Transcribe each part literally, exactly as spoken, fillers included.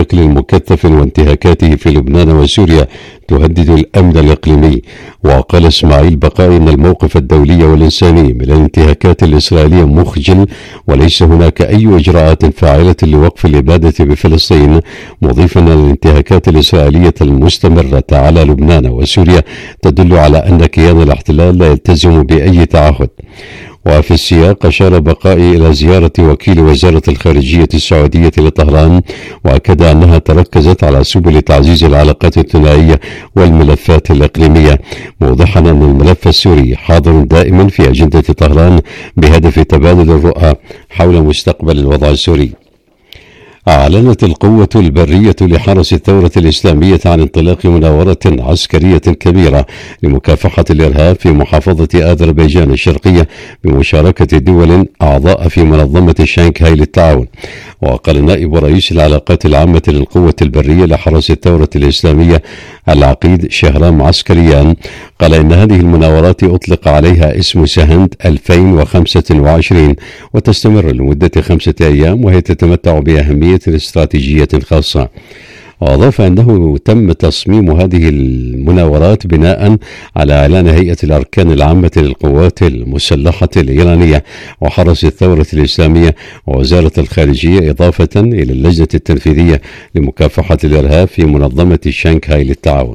بشكل مكثف وانتهاكاته في لبنان وسوريا تهدد الأمن الإقليمي. وقال إسماعيل بقائي إن الموقف الدولي والإنساني من الانتهاكات الإسرائيلية مخجل، وليس هناك أي إجراءات فاعلة لوقف الإبادة بفلسطين، مضيفا أن الانتهاكات الإسرائيلية المستمرة على لبنان وسوريا تدل على أن كيان الاحتلال لا يلتزم بأي تعهد. وفي السياق أشار بقائي إلى زيارة وكيل وزارة الخارجية السعودية لطهران، وأكد أنها تركزت على سبل تعزيز العلاقات الثنائية والملفات الإقليمية، موضحا أن الملف السوري حاضر دائما في أجندة طهران بهدف تبادل الرؤى حول مستقبل الوضع السوري. أعلنت القوة البرية لحرس الثورة الإسلامية عن انطلاق مناورة عسكرية كبيرة لمكافحة الإرهاب في محافظة أذربيجان الشرقية بمشاركة دول أعضاء في منظمة شانغهاي للتعاون. وقال نائب رئيس العلاقات العامة للقوة البرية لحرس الثورة الإسلامية العقيد شهرام عسكريان، قال إن هذه المناورات أطلق عليها اسم سهند ألفين وخمسة وعشرين وتستمر لمدة خمسة أيام، وهي تتمتع بأهمية استراتيجية خاصة. وأضاف أنه تم تصميم هذه المناورات بناء على إعلان هيئة الأركان العامة للقوات المسلحة الإيرانية وحرس الثورة الإسلامية ووزارة الخارجية، إضافة إلى اللجنة التنفيذية لمكافحة الإرهاب في منظمة شانغهاي للتعاون.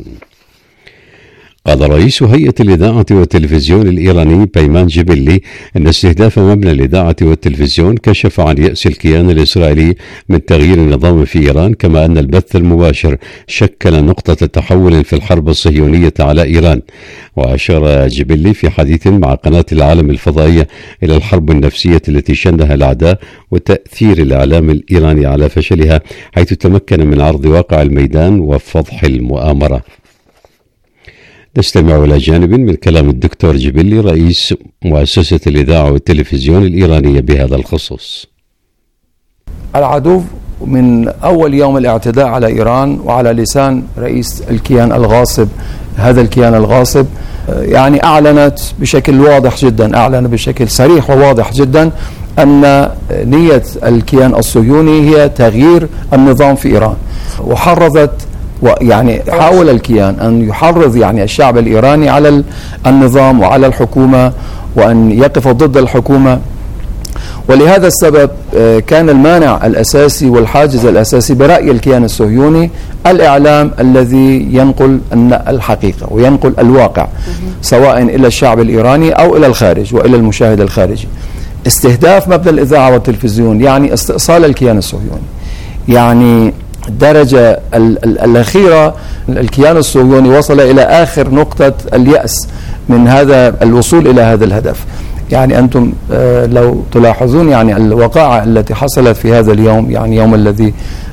قال رئيس هيئة الإذاعة والتلفزيون الإيراني بيمان جبلي أن استهداف مبنى الإذاعة والتلفزيون كشف عن يأس الكيان الإسرائيلي من تغيير النظام في إيران، كما أن البث المباشر شكل نقطة تحول في الحرب الصهيونية على إيران. وأشار جبلي في حديث مع قناة العالم الفضائية إلى الحرب النفسية التي شنها الأعداء وتأثير الإعلام الإيراني على فشلها، حيث تمكن من عرض واقع الميدان وفضح المؤامرة. نستمع إلى جانب من كلام الدكتور جبلي رئيس مؤسسة الإذاعة والتلفزيون الإيرانية بهذا الخصوص. العدو من أول يوم الاعتداء على إيران وعلى لسان رئيس الكيان الغاصب، هذا الكيان الغاصب يعني أعلنت بشكل واضح جدا، أعلن بشكل صريح وواضح جدا أن نية الكيان الصهيوني هي تغيير النظام في إيران، وحرضت ويعني حاول الكيان أن يحرض يعني الشعب الإيراني على النظام وعلى الحكومة وأن يقف ضد الحكومة. ولهذا السبب كان المانع الأساسي والحاجز الأساسي برأي الكيان الصهيوني الإعلام الذي ينقل الحقيقة وينقل الواقع سواء إلى الشعب الإيراني أو إلى الخارج وإلى المشاهد الخارجي. استهداف مبنى الإذاعة والتلفزيون يعني استئصال الكيان الصهيوني، يعني الدرجة الأخيرة الكيان الصهيوني وصل إلى آخر نقطة اليأس من هذا الوصول إلى هذا الهدف. يعني أنتم لو تلاحظون يعني الوقائع التي حصلت في هذا اليوم، يعني يوم الذي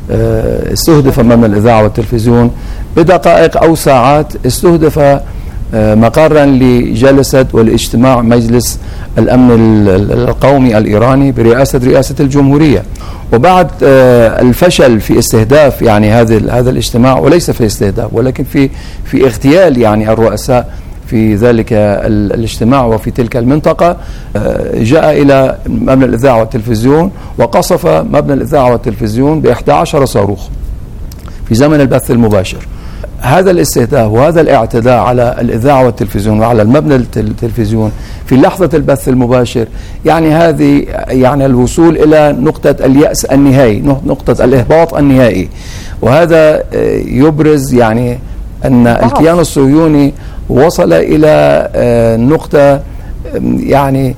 استهدف مبنى الإذاعة والتلفزيون بدقائق أو ساعات استهدف مقرا لجلسة والاجتماع مجلس الأمن القومي الإيراني برئاسة رئاسة الجمهورية. وبعد الفشل في استهداف يعني هذا هذا الاجتماع، وليس في استهداف ولكن في في اغتيال يعني الرؤساء في ذلك الاجتماع وفي تلك المنطقة، جاء إلى مبنى الإذاعة والتلفزيون وقصف مبنى الإذاعة والتلفزيون بإحدى عشرة صاروخ في زمن البث المباشر. هذا الاستهداف وهذا الاعتداء على الإذاعة والتلفزيون وعلى المبنى التلفزيون في لحظة البث المباشر، يعني هذه يعني الوصول إلى نقطة اليأس النهائي، نقطة الإهباط النهائي. وهذا يبرز يعني أن الكيان الصهيوني وصل إلى نقطة يعني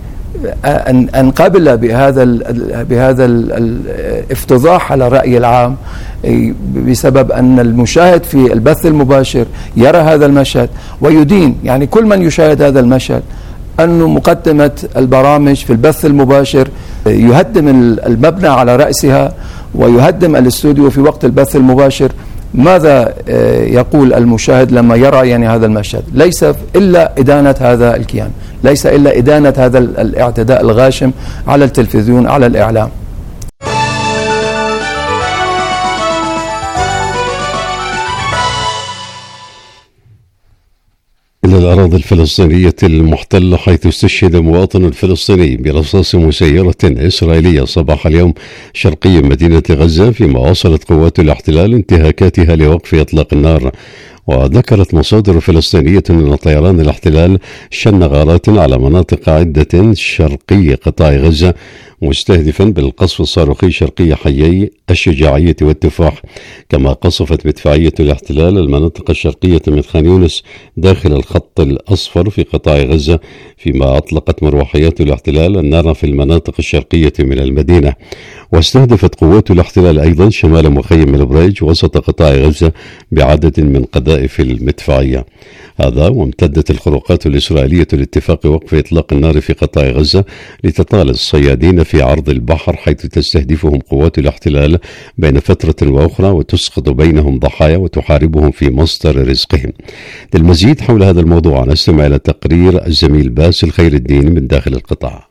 أن قبل بهذا بهذا الافتضاح على الرأي العام بسبب أن المشاهد في البث المباشر يرى هذا المشهد ويدين يعني كل من يشاهد هذا المشهد أنه مقدمة البرامج في البث المباشر يهدم المبنى على رأسها ويهدم الاستوديو في وقت البث المباشر. ماذا يقول المشاهد لما يرى يعني هذا المشهد؟ ليس إلا إدانة هذا الكيان، ليس إلا إدانة هذا الاعتداء الغاشم على التلفزيون على الإعلام. إلى على الأراضي الفلسطينية المحتلة، حيث استشهد مواطن فلسطيني برصاص مسيرة إسرائيلية صباح اليوم شرقي مدينة غزة، فيما واصلت قوات الاحتلال انتهاكاتها لوقف إطلاق النار. وذكرت مصادر فلسطينية أن طيران الاحتلال شن غارات على مناطق عدة شرقي قطاع غزة، مستهدفا بالقصف الصاروخي شرقي حيي الشجاعية والتفاح. كما قصفت مدفعية الاحتلال المناطق الشرقية من خان يونس داخل الخط الأصفر في قطاع غزة، فيما أطلقت مروحيات الاحتلال النار في المناطق الشرقية من المدينة. واستهدفت قوات الاحتلال أيضا شمال مخيم البريج وسط قطاع غزة بعدد من قذائف المدفعية. هذا وامتدت الخروقات الإسرائيلية لاتفاق وقف إطلاق النار في قطاع غزة لتطال الصيادين في عرض البحر، حيث تستهدفهم قوات الاحتلال بين فترة وأخرى وتسقط بينهم ضحايا وتحاربهم في مصدر رزقهم. للمزيد حول هذا الموضوع نستمع إلى تقرير الزميل باسل خير الدين من داخل القطاع.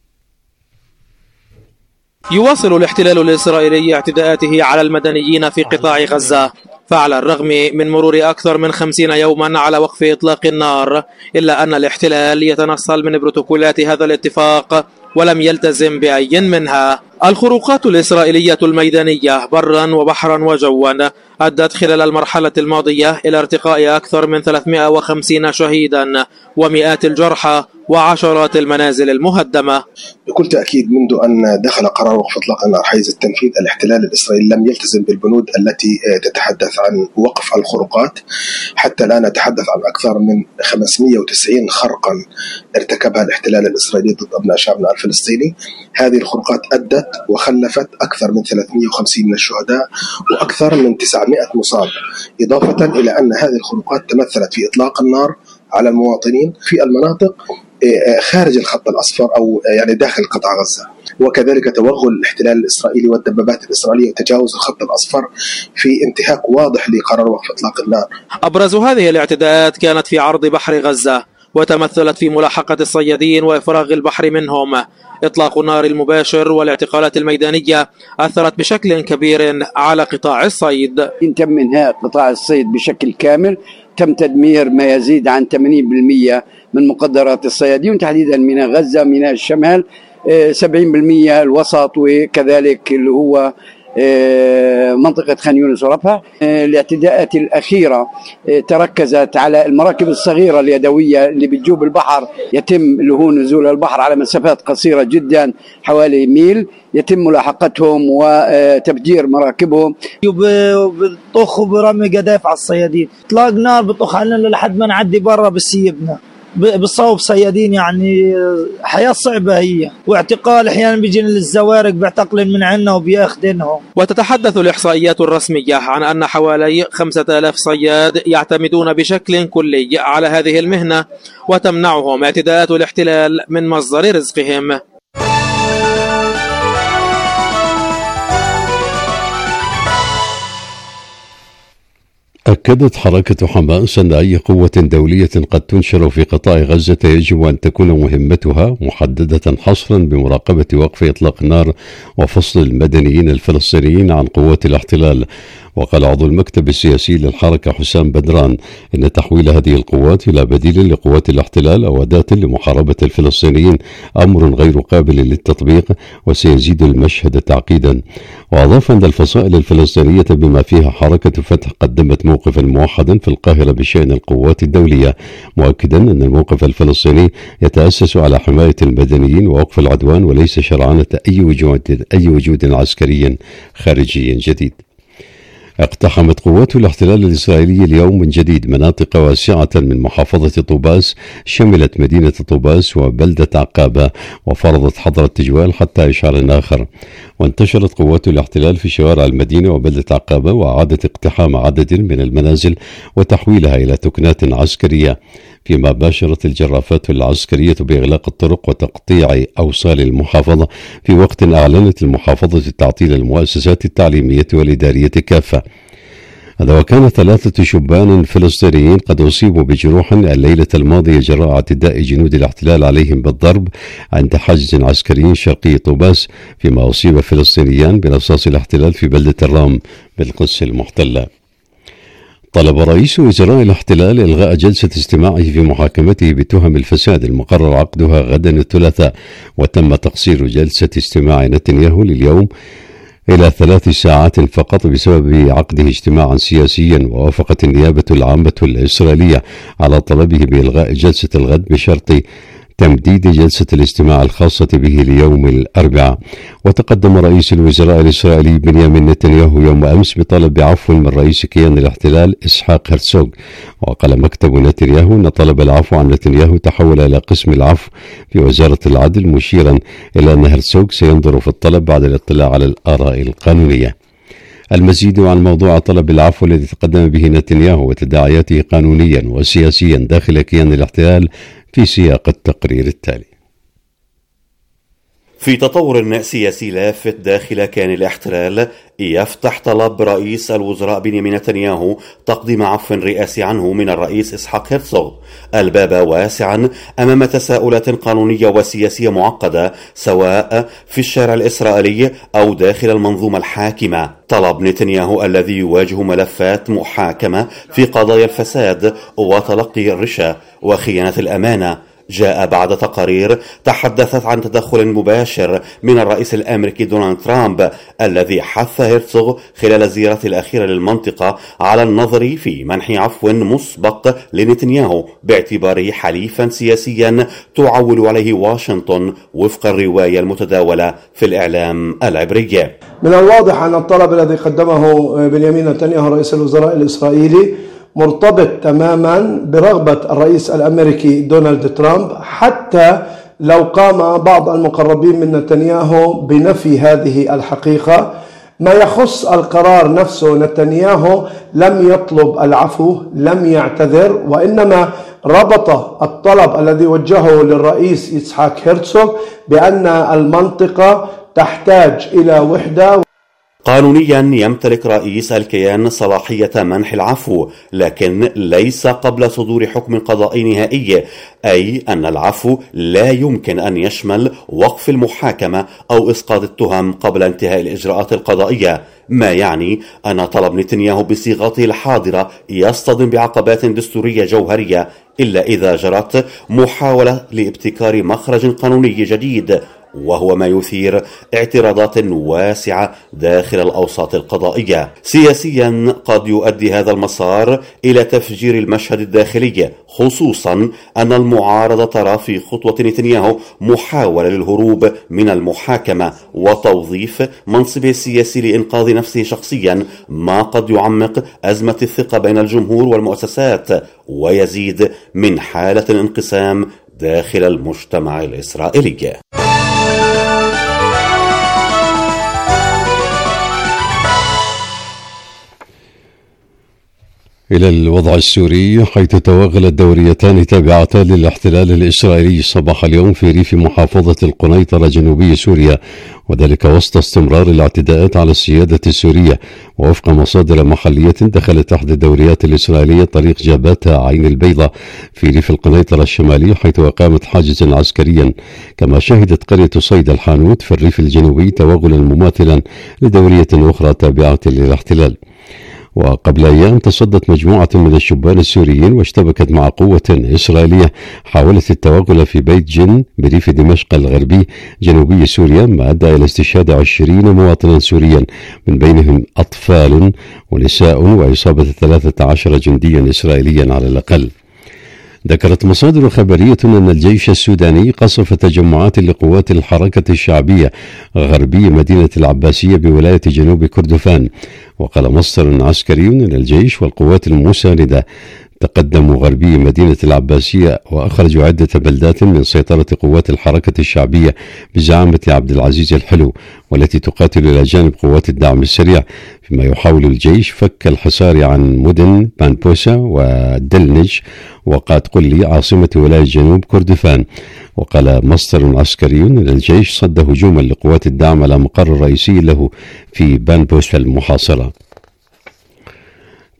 يواصل الاحتلال الإسرائيلي اعتداءاته على المدنيين في قطاع غزة، فعلى الرغم من مرور أكثر من خمسين يوما على وقف إطلاق النار، إلا أن الاحتلال يتنصل من بروتوكولات هذا الاتفاق ولم يلتزم بأي منها. الخروقات الإسرائيلية الميدانية برا وبحرا وجوا أدت خلال المرحلة الماضية إلى ارتقاء أكثر من ثلاثمائة وخمسين شهيدا ومئات الجرحى وعشرات المنازل المهدمة. بكل تأكيد منذ أن دخل قرار وقف إطلاق النار حيز التنفيذ، الاحتلال الإسرائيلي لم يلتزم بالبنود التي تتحدث عن وقف الخروقات. حتى الآن نتحدث عن أكثر من خمسمائة وتسعين خرقا ارتكبها الاحتلال الإسرائيلي ضد أبناء شعبنا الفلسطيني. هذه الخروقات أدت وخلفت أكثر من ثلاثمائة وخمسين من الشهداء وأكثر من تسعمائة مصاب، إضافة إلى أن هذه الخروقات تمثلت في إطلاق النار على المواطنين في المناطق خارج الخط الأصفر أو يعني داخل قطاع غزة، وكذلك توغل الاحتلال الإسرائيلي والدبابات الإسرائيلية وتجاوز الخط الأصفر في انتهاك واضح لقرار وقف إطلاق النار. أبرز هذه الاعتداءات كانت في عرض بحر غزة، وتمثلت في ملاحقة الصيادين وإفراغ البحر منهم. إطلاق النار المباشر والاعتقالات الميدانية أثرت بشكل كبير على قطاع الصيد. تم إنهاء قطاع الصيد بشكل كامل، تم تدمير ما يزيد عن ثمانين بالمئة من مقدرات الصيادين، تحديدا ميناء غزة، ميناء الشمال، سبعين بالمئة الوسط، وكذلك اللي هو منطقة خان يونس ورفح. الاعتداءات الأخيرة تركزت على المراكب الصغيرة اليدوية اللي بتجوب البحر، يتم اللي هو نزول البحر على مسافات قصيرة جدا حوالي ميل، يتم ملاحقتهم وتفجير مراكبهم. بيطخوا برمي قذائف على الصيادين، اطلاق نار بيطخ علينا لحد ما نعدي برا بسيبنا، بالصوب صيادين، يعني حياة صعبة هي، واعتقال احيانا بيجينا للزوارق بيعتقلن من عنا وبياخذنهم. وتتحدث الإحصائيات الرسمية عن أن حوالي خمسة آلاف صياد يعتمدون بشكل كلي على هذه المهنة، وتمنعهم اعتداءات الاحتلال من مصدر رزقهم. أكدت حركة حماس أن أي قوة دولية قد تنشر في قطاع غزة يجب أن تكون مهمتها محددة حصرا بمراقبة وقف إطلاق النار وفصل المدنيين الفلسطينيين عن قوات الاحتلال. وقال عضو المكتب السياسي للحركة حسام بدران إن تحويل هذه القوات إلى بديل لقوات الاحتلال أو أداة لمحاربة الفلسطينيين أمر غير قابل للتطبيق وسيزيد المشهد تعقيدا. وأضاف أن الفصائل الفلسطينية بما فيها حركة فتح قدمت موقفا موحدا في القاهرة بشأن القوات الدولية، مؤكدا أن الموقف الفلسطيني يتأسس على حماية المدنيين ووقف العدوان وليس شرعنة أي وجود, أي وجود عسكري خارجي جديد. اقتحمت قوات الاحتلال الإسرائيلي اليوم من جديد مناطق واسعة من محافظة طوباس شملت مدينة طوباس وبلدة عقابة، وفرضت حظر التجوال حتى إشعار آخر. وانتشرت قوات الاحتلال في شوارع المدينة وبلدة عقابة، وأعادت اقتحام عدد من المنازل وتحويلها إلى تكنات عسكرية، فيما باشرت الجرافات العسكرية بإغلاق الطرق وتقطيع أوصال المحافظة، في وقت أعلنت المحافظة تعطيل المؤسسات التعليمية والإدارية كافة. هذا وكان ثلاثة شبان فلسطينيين قد أصيبوا بجروح الليلة الماضية جراء اعتداء جنود الاحتلال عليهم بالضرب عند حاجز عسكري شرقي طوباس، فيما أصيب فلسطينيان برصاص الاحتلال في بلدة الرام بالقدس المحتلة. طلب رئيس وزراء الاحتلال إلغاء جلسة استماعه في محاكمته بتهم الفساد المقرر عقدها غدا الثلاثاء، وتم تقصير جلسة استماع نتنياهو لليوم إلى ثلاث ساعات فقط بسبب عقده اجتماعا سياسيا. ووافقت النيابة العامة الإسرائيلية على طلبه بإلغاء جلسة الغد بشرط تمديد جلسة الاستماع الخاصة به ليوم الأربعاء. وتقدم رئيس الوزراء الإسرائيلي بنيامين نتنياهو يوم أمس بطلب عفو من رئيس كيان الاحتلال إسحاق هرتزوغ. وقال مكتب نتنياهو أن طلب العفو عن نتنياهو تحول إلى قسم العفو في وزارة العدل، مشيرا إلى أن هرتزوغ سينظر في الطلب بعد الاطلاع على الآراء القانونية. المزيد عن موضوع طلب العفو الذي تقدم به نتنياهو وتداعياته قانونيا وسياسيا داخل كيان الاحتلال في سياق التقرير التالي. في تطور سياسي لافت داخل كيان الاحتلال، يفتح طلب رئيس الوزراء بنيامين نتنياهو تقديم عفو رئاسي عنه من الرئيس إسحاق هرتزوغ الباب واسعا أمام تساؤلات قانونية وسياسية معقدة سواء في الشارع الإسرائيلي أو داخل المنظومة الحاكمة. طلب نتنياهو الذي يواجه ملفات محاكمة في قضايا الفساد وتلقي الرشا وخيانة الأمانة جاء بعد تقارير تحدثت عن تدخل مباشر من الرئيس الأمريكي دونالد ترامب الذي حث هرتزوغ خلال زيارته الأخيرة للمنطقة على النظر في منح عفو مسبق لنتنياهو باعتباره حليفا سياسيا تعول عليه واشنطن وفق الرواية المتداولة في الإعلام العبري. من الواضح أن الطلب الذي قدمه بنيامين نتنياهو رئيس الوزراء الإسرائيلي مرتبط تماما برغبة الرئيس الأمريكي دونالد ترامب، حتى لو قام بعض المقربين من نتنياهو بنفي هذه الحقيقة. ما يخص القرار نفسه، نتنياهو لم يطلب العفو، لم يعتذر، وإنما ربط الطلب الذي وجهه للرئيس إسحاق هرتزوغ بأن المنطقة تحتاج إلى وحدة. قانونيا يمتلك رئيس الكيان صلاحية منح العفو، لكن ليس قبل صدور حكم قضائي نهائي، أي أن العفو لا يمكن أن يشمل وقف المحاكمة أو إسقاط التهم قبل انتهاء الإجراءات القضائية، ما يعني أن طلب نتنياهو بصيغته الحاضرة يصطدم بعقبات دستورية جوهرية إلا إذا جرت محاولة لابتكار مخرج قانوني جديد، وهو ما يثير اعتراضات واسعة داخل الأوساط القضائية. سياسيا قد يؤدي هذا المسار إلى تفجير المشهد الداخلي، خصوصا أن المعارضة ترى في خطوة نتنياهو محاولة للهروب من المحاكمة وتوظيف منصبه السياسي لإنقاذ نفسه شخصيا، ما قد يعمق أزمة الثقة بين الجمهور والمؤسسات ويزيد من حالة الانقسام داخل المجتمع الإسرائيلي. إلى الوضع السوري، حيث توغلت دوريتان تابعتان للاحتلال الإسرائيلي صباح اليوم في ريف محافظة القنيطرة جنوبي سوريا، وذلك وسط استمرار الاعتداءات على السيادة السورية. ووفق مصادر محلية، دخلت إحدى الدوريات الإسرائيلية طريق جاباتا عين البيضة في ريف القنيطرة الشمالي، حيث أقامت حاجزا عسكريا. كما شهدت قرية صيد الحانوت في الريف الجنوبي توغلا مماثلا لدورية أخرى تابعة للاحتلال. وقبل أيام تصدت مجموعة من الشبان السوريين واشتبكت مع قوة إسرائيلية حاولت التوغل في بيت جن بريف دمشق الغربي جنوبي سوريا، ما أدى إلى استشهاد عشرين مواطنا سوريا من بينهم أطفال ونساء، وإصابة ثلاثة عشر جنديا إسرائيليا على الأقل. ذكرت مصادر خبرية أن الجيش السوداني قصف تجمعات لقوات الحركة الشعبية غربي مدينة العباسية بولاية جنوب كردفان. وقال مصدر عسكري أن الجيش والقوات المساندة تقدموا غربي مدينة العباسية وأخرجوا عدة بلدات من سيطرة قوات الحركة الشعبية بزعامة عبد العزيز الحلو، والتي تقاتل إلى جانب قوات الدعم السريع، فيما يحاول الجيش فك الحصار عن مدن بانبوسا ودلنج وقاد قلي عاصمة ولاية جنوب كردفان. وقال مصدر عسكري أن الجيش صد هجوما لقوات الدعم على مقر رئيسي له في بانبوسا المحاصرة.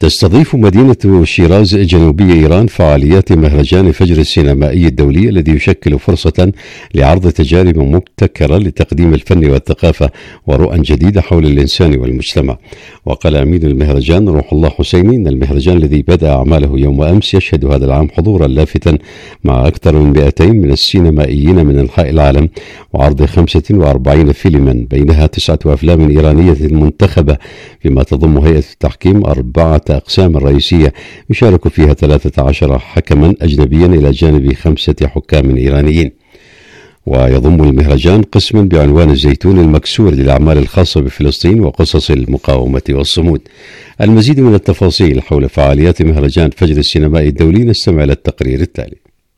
تستضيف مدينة شيراز جنوبي إيران فعاليات مهرجان فجر السينمائي الدولي الذي يشكل فرصة لعرض تجارب مبتكرة لتقديم الفن والثقافة ورؤى جديدة حول الإنسان والمجتمع. وقال أمين المهرجان روح الله حسيني إن المهرجان الذي بدأ أعماله يوم أمس يشهد هذا العام حضورا لافتا مع أكثر من مئتين من السينمائيين من أنحاء العالم وعرض خمسة وأربعين فيلما بينها تسعة أفلام إيرانية منتخبة، فيما تضم هيئة التحكيم أربعة أقسام رئيسية يشارك فيها ثلاثة عشر حكما أجنبيا إلى جانب خمسة حكام إيرانيين. ويضم المهرجان قسما بعنوان الزيتون المكسور للأعمال الخاصة بفلسطين وقصص المقاومة والصمود. المزيد من التفاصيل حول فعاليات مهرجان فجر السينمائي الدولي نستمع إلى التقرير التالي.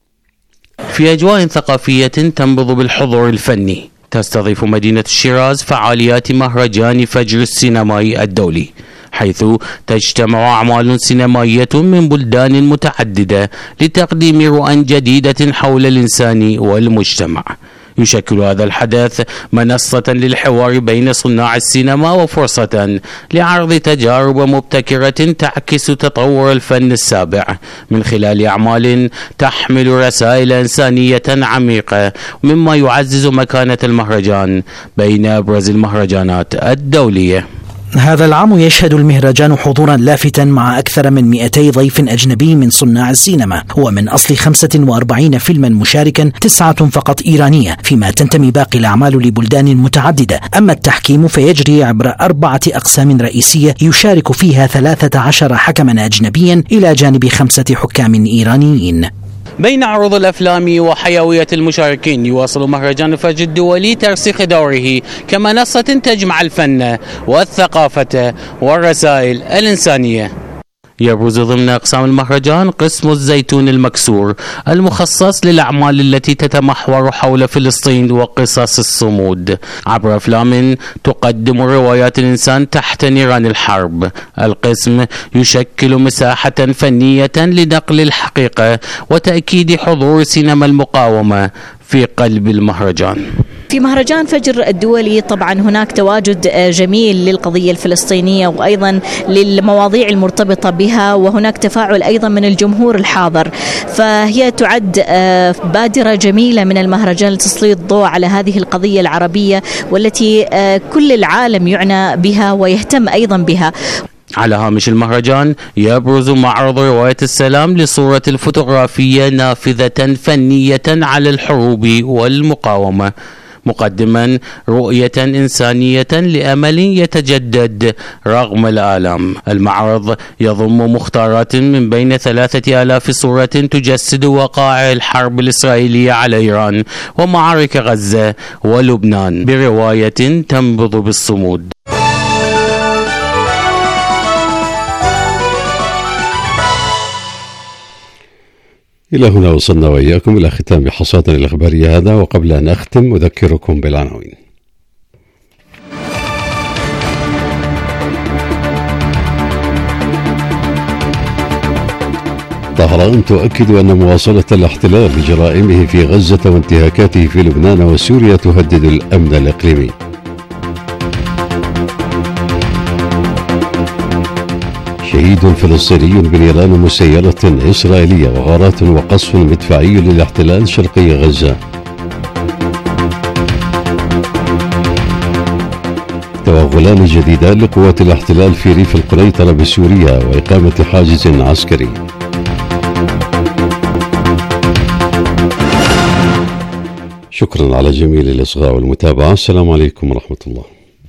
في أجواء ثقافية تنبض بالحضور الفني، تستضيف مدينة شيراز فعاليات مهرجان فجر السينمائي الدولي، حيث تجتمع أعمال سينمائية من بلدان متعددة لتقديم رؤى جديدة حول الإنسان والمجتمع. يشكل هذا الحدث منصة للحوار بين صناع السينما وفرصة لعرض تجارب مبتكرة تعكس تطور الفن السابع من خلال أعمال تحمل رسائل إنسانية عميقة، مما يعزز مكانة المهرجان بين أبرز المهرجانات الدولية. هذا العام يشهد المهرجان حضورا لافتا مع أكثر من مئتي ضيف أجنبي من صناع السينما، ومن أصل خمسة وأربعين فيلما مشاركا تسعة فقط إيرانية، فيما تنتمي باقي الأعمال لبلدان متعددة. أما التحكيم فيجري عبر أربعة أقسام رئيسية يشارك فيها ثلاثة عشر حكما أجنبيا إلى جانب خمسة حكام إيرانيين. بين عروض الأفلام وحيوية المشاركين يواصل مهرجان فجر الدولي ترسيخ دوره كمنصة تجمع الفن والثقافة والرسائل الإنسانية. يبرز ضمن أقسام المهرجان قسم الزيتون المكسور المخصص للأعمال التي تتمحور حول فلسطين وقصص الصمود عبر أفلام تقدم روايات الإنسان تحت نيران الحرب. القسم يشكل مساحة فنية لنقل الحقيقة وتأكيد حضور سينما المقاومة في قلب المهرجان. في مهرجان فجر الدولي طبعا هناك تواجد جميل للقضية الفلسطينية وأيضا للمواضيع المرتبطة بها، وهناك تفاعل أيضا من الجمهور الحاضر، فهي تعد بادرة جميلة من المهرجان لتسليط الضوء على هذه القضية العربية والتي كل العالم يعنى بها ويهتم أيضا بها. على هامش المهرجان يبرز معرض رواية السلام لصورة الفوتوغرافية نافذة فنية على الحروب والمقاومة، مقدما رؤية إنسانية لأمل يتجدد رغم الآلام. المعرض يضم مختارات من بين ثلاثة آلاف صورة تجسد وقائع الحرب الإسرائيلية على إيران ومعارك غزة ولبنان برواية تنبض بالصمود. إلى هنا وصلنا وإياكم إلى ختام حصادنا الإخبارية هذا، وقبل أن أختم أذكركم بالعناوين. طهران تؤكد أن مواصلة الاحتلال لجرائمه في غزة وانتهاكاته في لبنان وسوريا تهدد الأمن الإقليمي. شهيد فلسطيني بنيران مسيرة إسرائيلية وغارات وقصف مدفعي للاحتلال شرقي غزة. توغلان جديدان لقوات الاحتلال في ريف القنيطرة بسوريا وإقامة حاجز عسكري. شكرا على جميل الإصغاء والمتابعة. السلام عليكم ورحمة الله.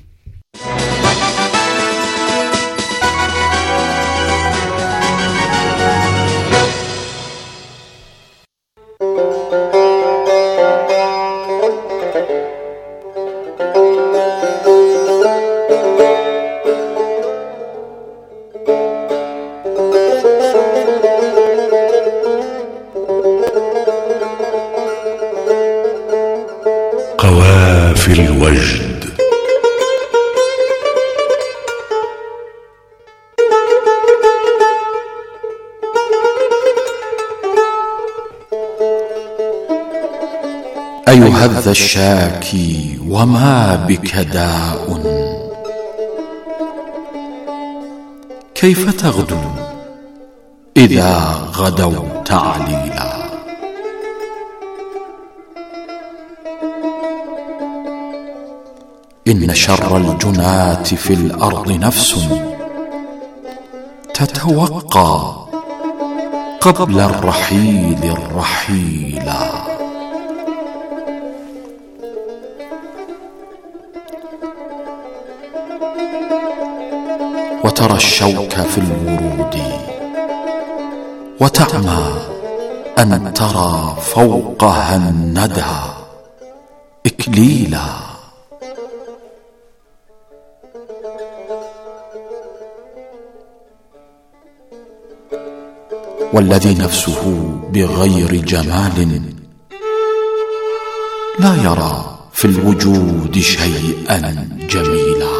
قوافل الوجد. أيها ذا الشاكي وما بك داء، كيف تغدو إذا غدوت عليلا؟ إن شر الجناة في الأرض نفس تتوقى قبل الرحيل الرحيلا. وترى الشوك في الورود وتأمى أن ترى فوقها الندى إكليلا. والذي نفسه بغير جمال لا يرى في الوجود شيئا جميلا.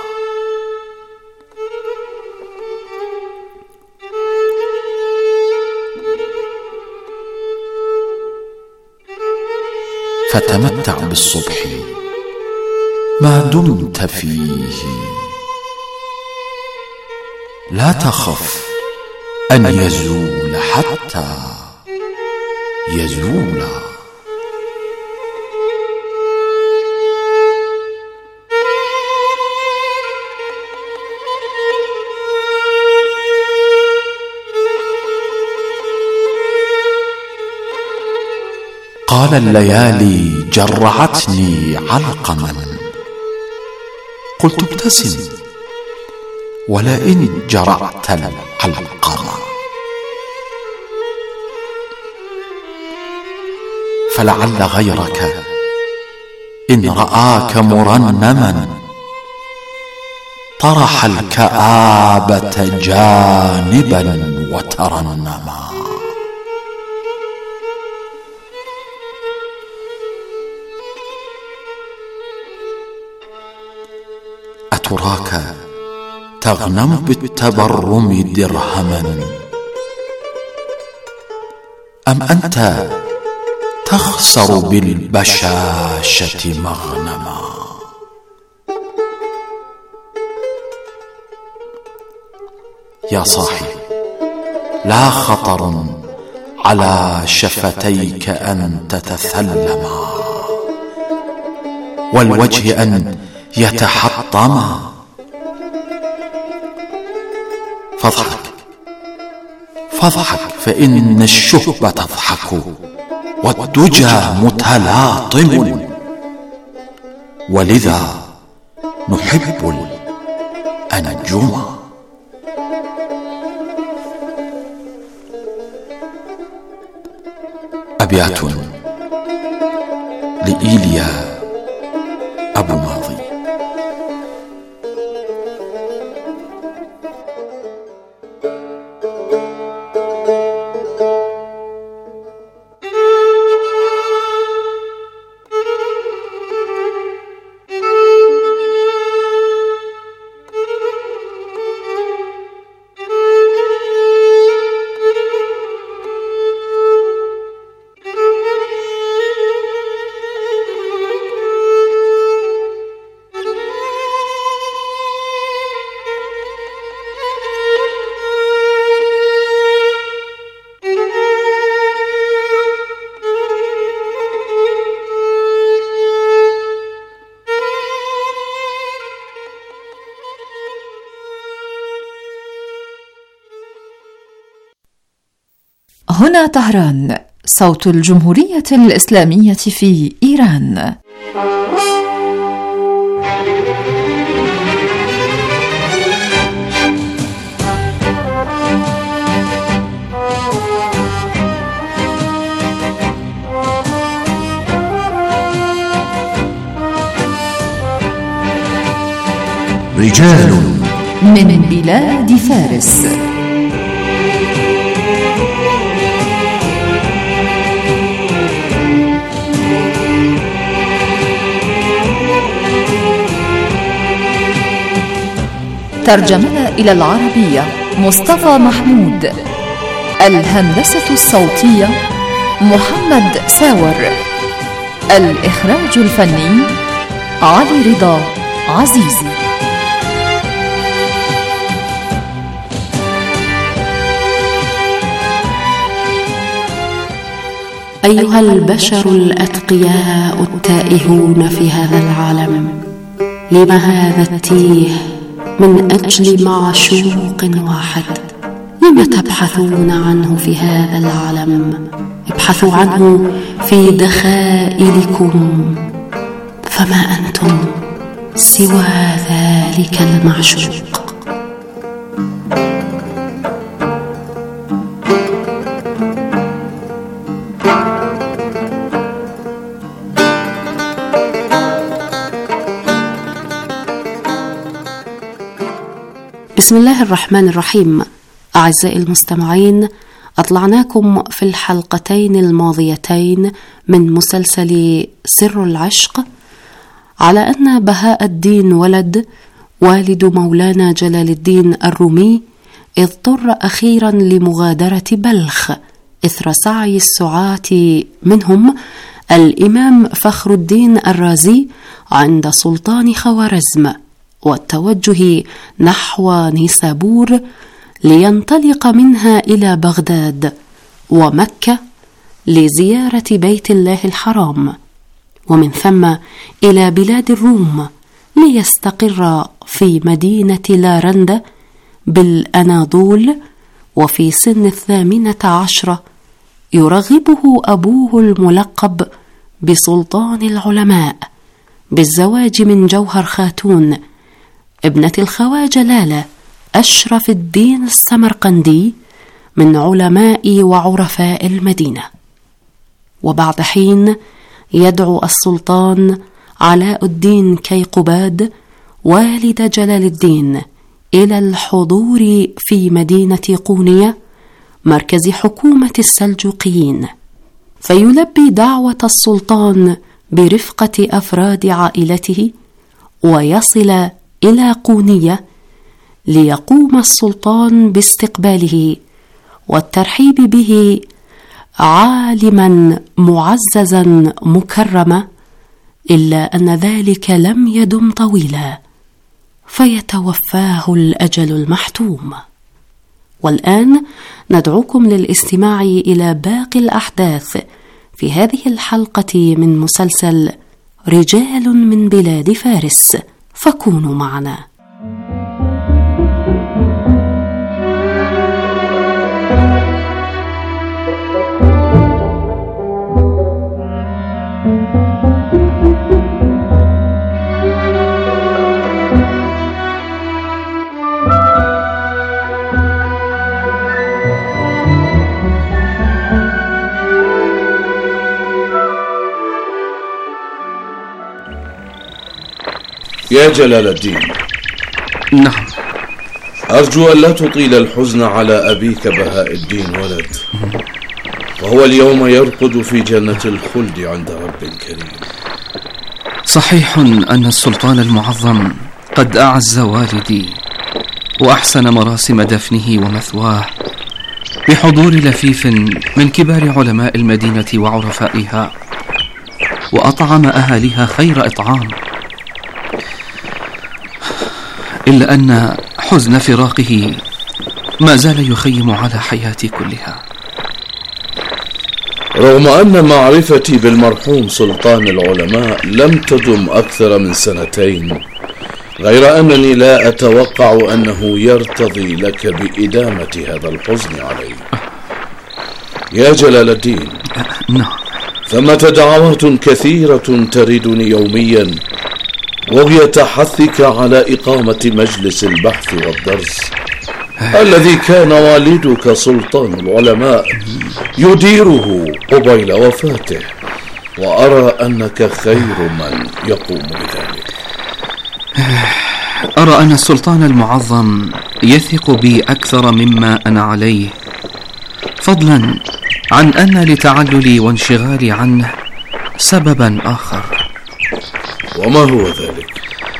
فتمتع بالصبح ما دمت فيه، لا تخف أن يزول حتى يزول. قال الليالي جرعتني علقما، قلت ابتسم ولئن جرعت العلقم، فلعل غيرك إن رآك مرنما طرح الكآبة جانبا وترنما. أتراك تغنم بالتبرم درهما، أم أنت تخسر بالبشاشة مغنما؟ يا صاحي، لا خطر على شفتيك أن تتثلما، والوجه أن يتحطما، فاضحك فاضحك فإن الشهب تضحك، والدجى متلاطم، ولذا نحب الأنجم. أبيات لإيليا أبو ماضي. هنا طهران، صوت الجمهورية الإسلامية في إيران. رجال من بلاد فارس. ترجمنا إلى العربية مصطفى محمود. الهندسة الصوتية محمد ساور. الإخراج الفني علي رضا عزيزي. أيها البشر الأتقياء التائهون في هذا العالم، لم هذا التيه من أجل معشوق واحد؟ لم تبحثون عنه في هذا العالم؟ ابحثوا عنه في دخائلكم، فما أنتم سوى ذلك المعشوق. بسم الله الرحمن الرحيم. أعزائي المستمعين، أطلعناكم في الحلقتين الماضيتين من مسلسل سر العشق على أن بهاء الدين ولد والد مولانا جلال الدين الرومي اضطر أخيرا لمغادرة بلخ إثر سعي السعاة منهم الإمام فخر الدين الرازي عند سلطان خوارزم والتوجه نحو نيسابور لينطلق منها إلى بغداد ومكة لزيارة بيت الله الحرام، ومن ثم إلى بلاد الروم ليستقر في مدينة لارندا بالأناضول. وفي سن الثامنة عشرة يرغبه أبوه الملقب بسلطان العلماء بالزواج من جوهر خاتون ابنة الخواجة لالة أشرف الدين السمرقندي من علماء وعرفاء المدينة. وبعد حين يدعو السلطان علاء الدين كيقباد والد جلال الدين إلى الحضور في مدينة قونية مركز حكومة السلجوقيين، فيلبي دعوة السلطان برفقة أفراد عائلته ويصل إلى قونية ليقوم السلطان باستقباله والترحيب به عالما معززا مكرما، إلا أن ذلك لم يدم طويلا فيتوفاه الأجل المحتوم. والآن ندعوكم للاستماع إلى باقي الأحداث في هذه الحلقة من مسلسل رجال من بلاد فارس، فكونوا معنا. يا جلال الدين. نعم. أرجو أن لا تطيل الحزن على أبيك بهاء الدين ولد، وهو اليوم يرقد في جنة الخلد عند رب كريم. صحيح أن السلطان المعظم قد أعز والدي وأحسن مراسم دفنه ومثواه بحضور لفيف من كبار علماء المدينة وعرفائها، وأطعم أهاليها خير إطعام، إلا أن حزن فراقه ما زال يخيم على حياتي كلها. رغم أن معرفتي بالمرحوم سلطان العلماء لم تدم أكثر من سنتين، غير أنني لا أتوقع أنه يرتضي لك بإدامة هذا الحزن عليه. يا جلال الدين، نعم. ثمة دعوات كثيرة تردني يوميا وهي حثك على إقامة مجلس البحث والدرس الذي كان والدك سلطان العلماء يديره قبيل وفاته، وأرى أنك خير من يقوم بذلك. أرى أن السلطان المعظم يثق بي أكثر مما أنا عليه، فضلا عن أن لتعللي وانشغالي عنه سببا آخر. وما هو ذلك؟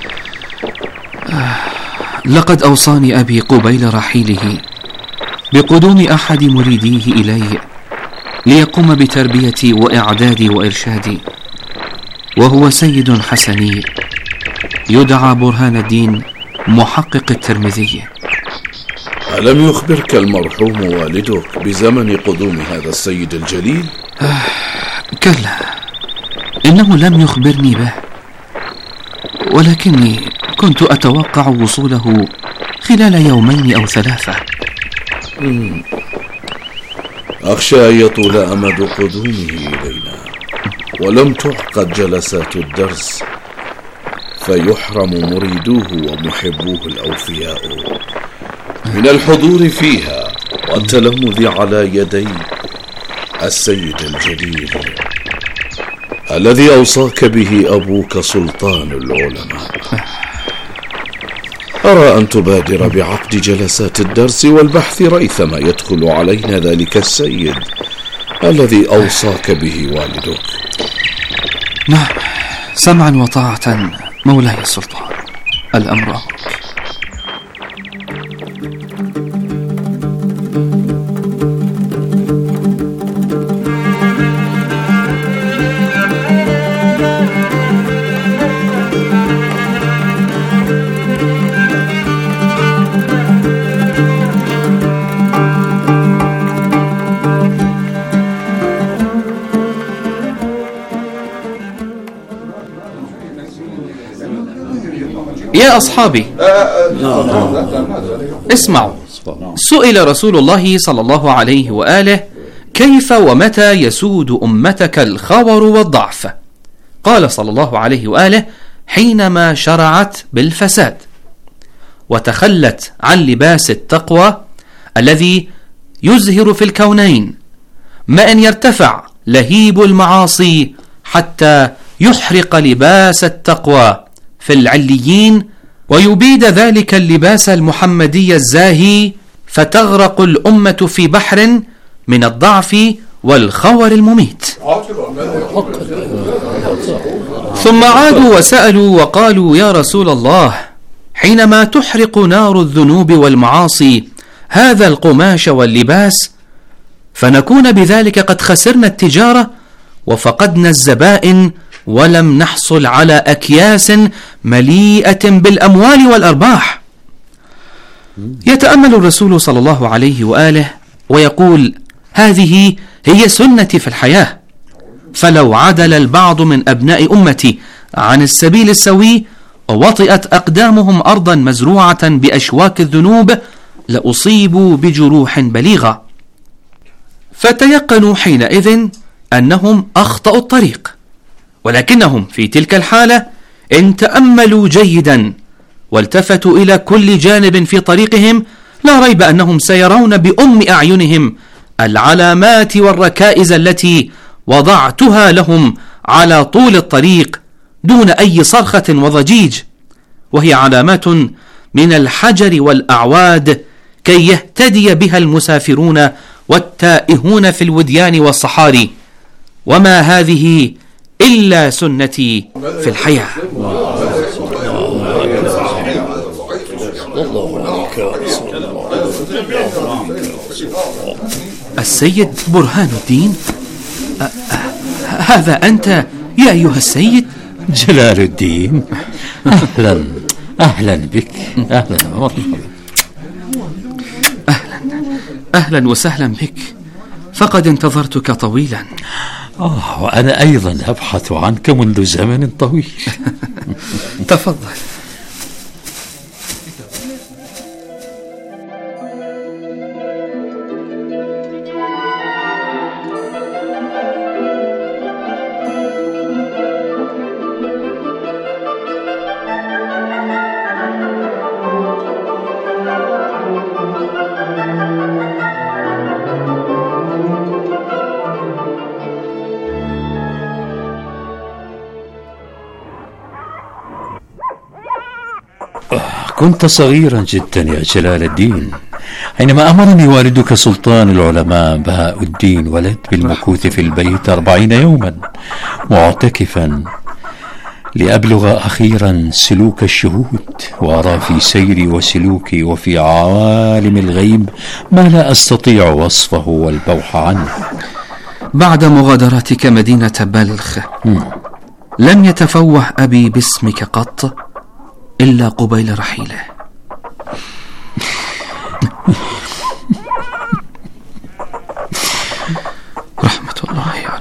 لقد أوصاني أبي قبيل رحيله بقدوم أحد مريديه إلي ليقوم بتربيتي وإعدادي وإرشادي، وهو سيد حسني يدعى برهان الدين محقق الترمذي. ألم يخبرك المرحوم والدك بزمن قدوم هذا السيد الجليل؟ آه كلا، إنه لم يخبرني به، ولكني كنت أتوقع وصوله خلال يومين أو ثلاثة. أخشى أن يطول أمد قدومه إلينا ولم تعقد جلسات الدرس فيحرم مريدوه ومحبوه الأوفياء من الحضور فيها والتلمذ على يدي السيد الجليل الذي أوصاك به أبوك سلطان العلماء. أرى أن تبادر بعقد جلسات الدرس والبحث ريثما يدخل علينا ذلك السيد الذي أوصاك به والدك. نعم، سمعا وطاعة مولاي السلطان، الأمر أمرك. يا أصحابي، اسمعوا. سئل رسول الله صلى الله عليه وآله: كيف ومتى يسود أمتك الخور والضعف؟ قال صلى الله عليه وآله: حينما شرعت بالفساد وتخلت عن لباس التقوى الذي يزهر في الكونين، ما أن يرتفع لهيب المعاصي حتى يحرق لباس التقوى في العليين ويبيد ذلك اللباس المحمدي الزاهي، فتغرق الأمة في بحر من الضعف والخور المميت. ثم عادوا وسألوا وقالوا: يا رسول الله، حينما تحرق نار الذنوب والمعاصي هذا القماش واللباس فنكون بذلك قد خسرنا التجارة وفقدنا الزبائن ولم نحصل على أكياس مليئة بالأموال والأرباح. يتأمل الرسول صلى الله عليه وآله ويقول: هذه هي سنتي في الحياة، فلو عدل البعض من أبناء أمتي عن السبيل السوي ووطئت أقدامهم أرضا مزروعة بأشواك الذنوب لأصيبوا بجروح بليغة، فتيقنوا حينئذ أنهم أخطأوا الطريق. ولكنهم في تلك الحالة إن تأملوا جيدا والتفتوا إلى كل جانب في طريقهم، لا ريب أنهم سيرون بأم أعينهم العلامات والركائز التي وضعتها لهم على طول الطريق دون أي صرخة وضجيج، وهي علامات من الحجر والأعواد كي يهتدي بها المسافرون والتائهون في الوديان والصحاري، وما هذه إلا سنتي في الحياة. السيد برهان الدين، هذا أنت يا أيها السيد؟ جلال الدين، أهلا أهلا بك، أهلا مرحبا. أهلا أهلا وسهلا بك، فقد انتظرتك طويلا. آه، وأنا أيضا أبحث عنك منذ زمن طويل. تفضل. كنت صغيرا جدا يا جلال الدين حينما أمرني والدك سلطان العلماء بهاء الدين ولد بالمكوث في البيت أربعين يوما معتكفا لأبلغ أخيرا سلوك الشهود وأرى في سيري وسلوكي وفي عوالم الغيب ما لا أستطيع وصفه والبوح عنه. بعد مغادرتك مدينة بلخ لم يتفوه أبي باسمك قط إلا قبيل رحيله. رحمة الله عليه.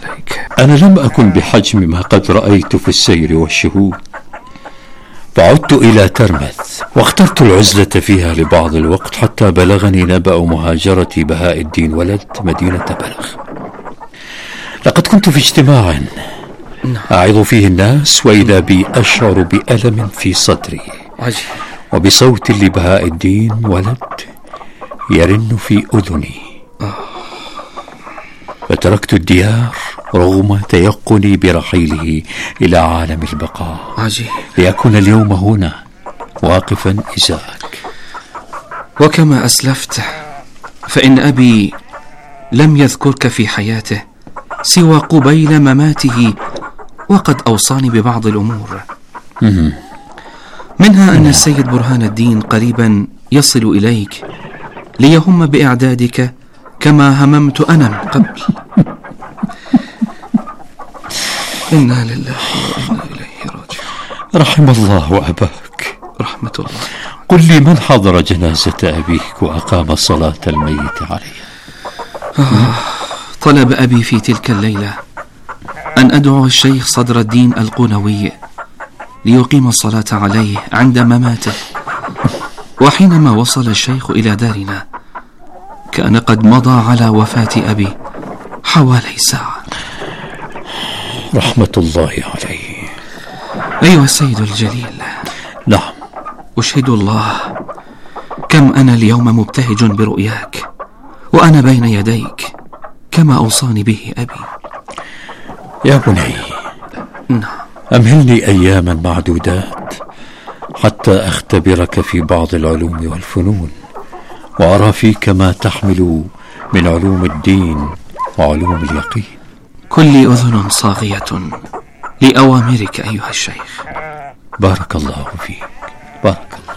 أنا لم أكن بحجم ما قد رأيت في السير والشهود، فعدت إلى ترمذ واخترت العزلة فيها لبعض الوقت حتى بلغني نبأ مهاجرة بهاء الدين ولد مدينة بلخ. لقد كنت في اجتماع أعظ فيه الناس وإذا بي أشعر بألم في صدري وبصوت لبهاء الدين ولد يرن في أذني، فتركت الديار رغم تيقني برحيله إلى عالم البقاء ليكون اليوم هنا واقفا إزاءك. وكما أسلفت فإن أبي لم يذكرك في حياته سوى قبيل مماته، وقد أوصاني ببعض الأمور، منها أن السيد برهان الدين قريبا يصل إليك ليهم بإعدادك كما هممت أنا من قبل. إنا لله وإنا إليه راجعون. رحم الله أباك. رحمة الله. قل لي من حضر جنازة أبيك وأقام صلاة الميت عليه؟ آه طلب أبي في تلك الليلة أن أدعو الشيخ صدر الدين القونوي ليقيم الصلاة عليه عند مماته، وحينما وصل الشيخ إلى دارنا كان قد مضى على وفاة أبي حوالي ساعة. رحمة الله عليه. أيها السيد الجليل، نعم، أشهد الله كم أنا اليوم مبتهج برؤياك وأنا بين يديك كما أوصاني به أبي. يا بني، نعم، أمهلني أياما معدودات حتى أختبرك في بعض العلوم والفنون وأرى فيك ما تحمل من علوم الدين وعلوم اليقين. كل أذن صاغية لأوامرك أيها الشيخ. بارك الله فيك. بارك الله.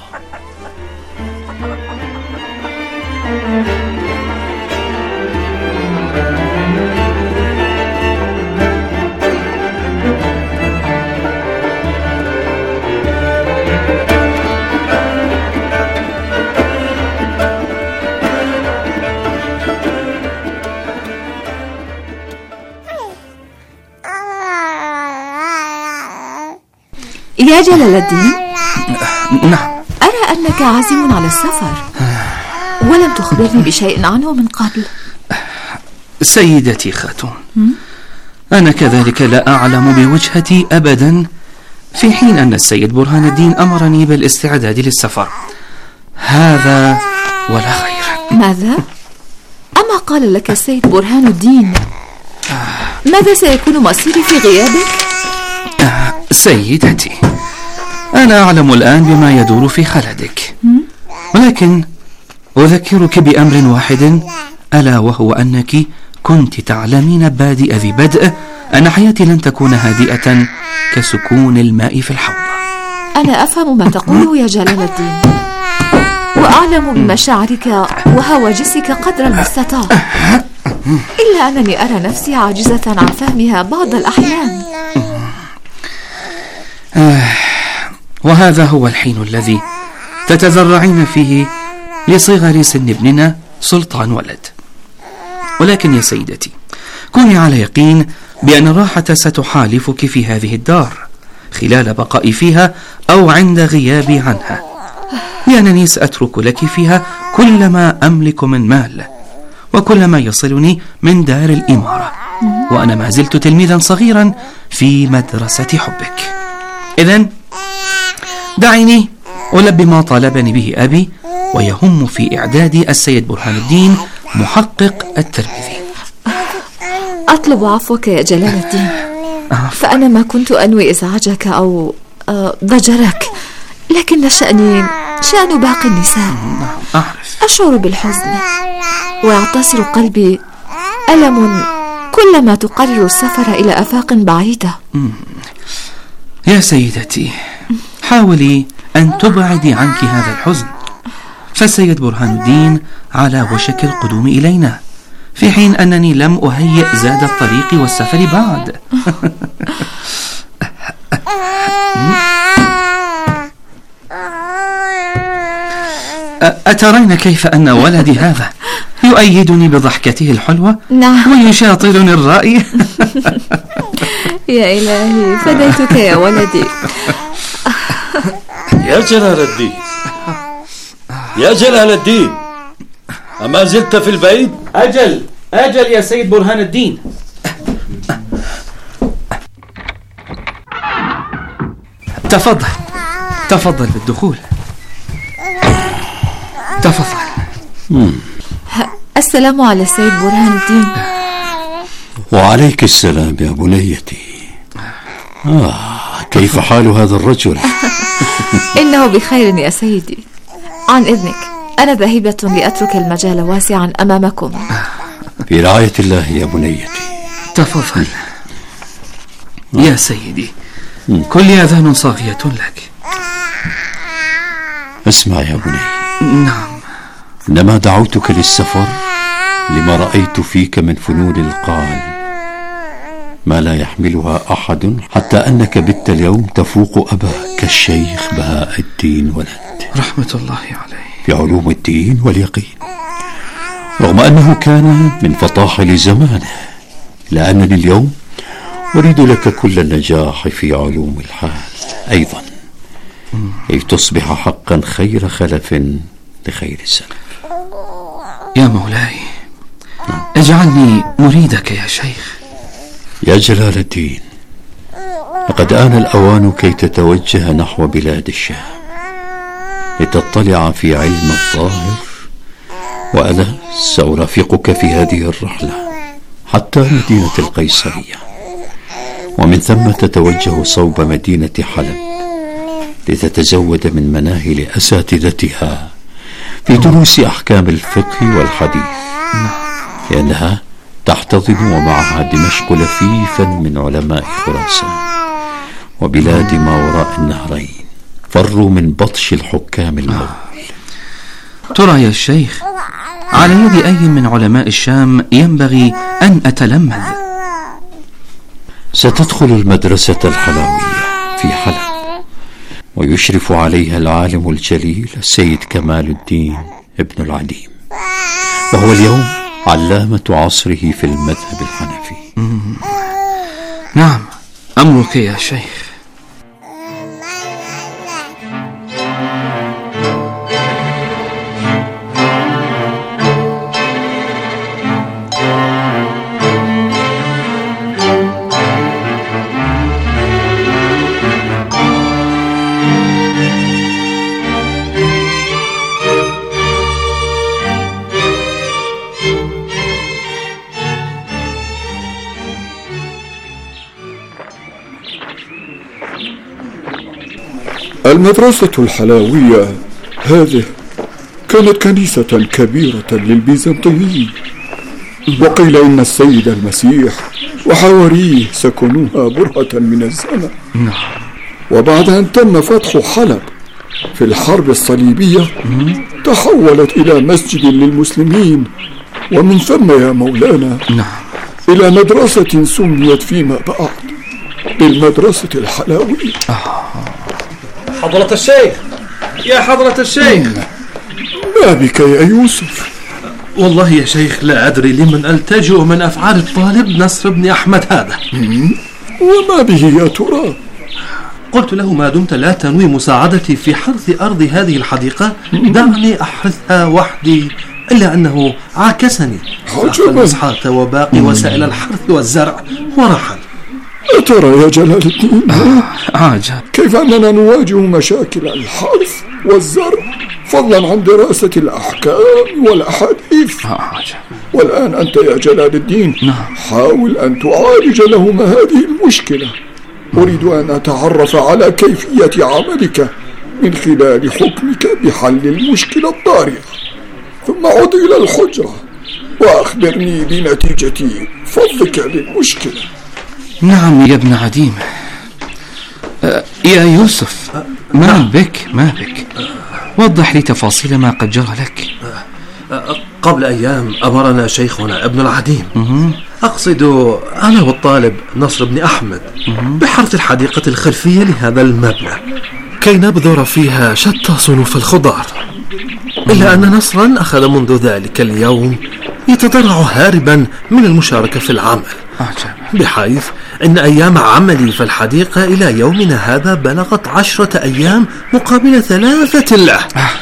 يا جلال الدين، نعم، أرى أنك عازم على السفر ولم تخبرني بشيء عنه من قبل. سيدتي خاتون، أنا كذلك لا أعلم بوجهتي أبدا، في حين أن السيد برهان الدين أمرني بالاستعداد للسفر، هذا ولا خير. ماذا؟ أما قال لك السيد برهان الدين ماذا سيكون مصيري في غيابك؟ سيدتي، أنا أعلم الآن بما يدور في خلدك، ولكن أذكرك بأمر واحد، ألا وهو أنك كنت تعلمين بادئ ذي بدء أن حياتي لن تكون هادئة كسكون الماء في الحوض. أنا أفهم ما تقوله يا جلال الدين، وأعلم بمشاعرك وهواجسك قدر المستطاع، إلا أنني أرى نفسي عاجزة عن فهمها بعض الأحيان. آه وهذا هو الحين الذي تتذرعين فيه لصغر سن ابننا سلطان ولد. ولكن يا سيدتي، كوني على يقين بأن الراحة ستحالفك في هذه الدار خلال بقائي فيها أو عند غيابي عنها، لأنني سأترك لك فيها كل ما أملك من مال وكل ما يصلني من دار الإمارة، وأنا ما زلت تلميذا صغيرا في مدرسة حبك. إذن دعيني ألبي ما طالبني به أبي، ويهم في إعداد السيد برهان الدين محقق الترمذي. أطلب عفوك يا جلال الدين، فأنا ما كنت أنوي إزعاجك أو ضجرك، لكن شأني شأن باقي النساء. أعرف. أشعر بالحزن ويعتصر قلبي ألم كلما تقرر السفر إلى آفاق بعيدة. يا سيدتي، حاولي أن تبعدي عنك هذا الحزن، فالسيد برهان الدين على وشك القدوم إلينا، في حين أنني لم أهيئ زاد الطريق والسفر بعد. أترين كيف أن ولدي هذا يؤيدني بضحكته الحلوة؟ نعم. ويشاطرني الرأي. يا إلهي فديتك يا ولدي. يا جلال الدين، يا جلال الدين، أما زلت في البيت؟ أجل أجل يا سيد برهان الدين. تفضل تفضل بالدخول. تفضل. السلام على السيد برهان الدين. وعليك السلام يا بنيتي. آه كيف حال هذا الرجل؟ إنه بخير يا سيدي. عن إذنك أنا ذاهبة لأترك المجال واسعا أمامكم. في رعاية الله يا بنيتي. تفضل يا سيدي، كل أذان صاغية لك. اسمع يا بني. نعم. إنما دعوتك للسفر لما رأيت فيك من فنون القال ما لا يحملها أحد، حتى أنك بت اليوم تفوق أباك الشيخ بهاء الدين ولد رحمة الله عليه في علوم الدين واليقين، رغم أنه كان من فطاحل زمانه، لأنني اليوم أريد لك كل النجاح في علوم الحال أيضا، كي تصبح حقا خير خلف لخير السلف. يا مولاي اجعلني مريدك يا شيخ. يا جلال الدين، لقد آن الأوان كي تتوجه نحو بلاد الشام لتطلع في علم الظاهر، وأنا سأرافقك في هذه الرحلة حتى مدينة القيصرية، ومن ثم تتوجه صوب مدينة حلب لتتزود من مناهل أساتذتها في دروس أحكام الفقه والحديث، لأنها تحتضن ومعها دمشق لفيفا من علماء خراسان وبلاد ما وراء النهرين، فروا من بطش الحكام المغول. ترى يا شيخ، على يد أي من علماء الشام ينبغي أن أتلمذ؟ ستدخل المدرسة الحلوية في حلب، ويشرف عليها العالم الجليل السيد كمال الدين ابن العليم، وهو اليوم علامة عصره في المذهب الحنفي. نعم، أمرك يا شيخ. المدرسة الحلوية هذه كانت كنيسة كبيرة للبيزنطيين، وقيل إن السيد المسيح وحواريه سكنوها برهة من الزمن. وبعد أن تم فتح حلب في الحرب الصليبية تحولت إلى مسجد للمسلمين، ومن ثم يا مولانا إلى مدرسة سميت فيما بعد بالمدرسة الحلوية. حضرة الشيخ، يا حضرة الشيخ، ما بك يا يوسف؟ والله يا شيخ لا أدري لمن ألتجئ من أفعال الطالب نصر بن أحمد هذا. وما به يا ترى؟ قلت له ما دمت لا تنوي مساعدتي في حرث أرض هذه الحديقة دعني أحرثها وحدي، إلا أنه عاكسني، أخذ المسحات وباقي وسائل الحرث والزرع ورحل. أترى يا جلال الدين عجب كيف أننا نواجه مشاكل الحرث والزرع فضلا عن دراسة الأحكام والأحاديث. عجب. والآن أنت يا جلال الدين حاول أن تعالج لهما هذه المشكلة. أريد أن أتعرف على كيفية عملك من خلال حكمك بحل المشكلة الطارئة، ثم عد إلى الحجرة وأخبرني بنتيجة فضك للمشكلة. نعم يا ابن عديم. أه يا يوسف، ما بك ما بك وضح لي تفاصيل ما قد جرى لك. قبل أيام أمرنا شيخنا ابن العديم، أقصد أنا والطالب نصر بن أحمد، بحرث الحديقة الخلفية لهذا المبنى كي نبذر فيها شتى صنوف الخضار، إلا أن نصرا أخذ منذ ذلك اليوم يتضرع هاربا من المشاركة في العمل، بحيث إن أيام عملي في الحديقة إلى يومنا هذا بلغت عشرة أيام مقابل ثلاثة له.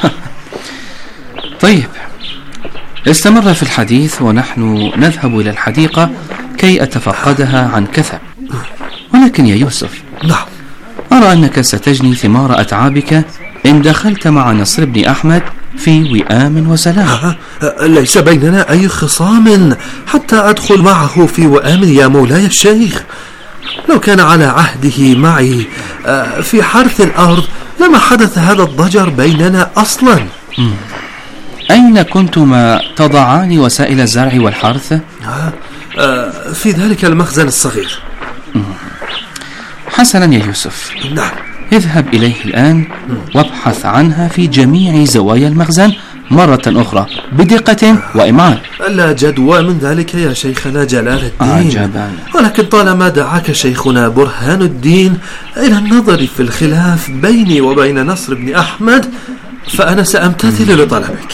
طيب، استمر في الحديث ونحن نذهب إلى الحديقة كي أتفقدها عن كثب. ولكن يا يوسف، نعم، أرى أنك ستجني ثمار أتعابك إن دخلت مع نصر بن أحمد في وئام وسلام. ليس بيننا أي خصام حتى أدخل معه في وئام يا مولاي الشيخ. لو كان على عهده معي في حرث الأرض لما حدث هذا الضجر بيننا أصلا. م. أين كنتما تضعان وسائل الزرع والحرث؟ في ذلك المخزن الصغير. م. حسنا يا يوسف، نعم، اذهب إليه الآن وابحث عنها في جميع زوايا المخزن مرة أخرى بدقة وإمعان. لا جدوى من ذلك يا شيخنا جلال الدين. عجبا. ولكن طالما دعاك شيخنا برهان الدين إلى النظر في الخلاف بيني وبين نصر بن أحمد فأنا سأمتثل لطلبك.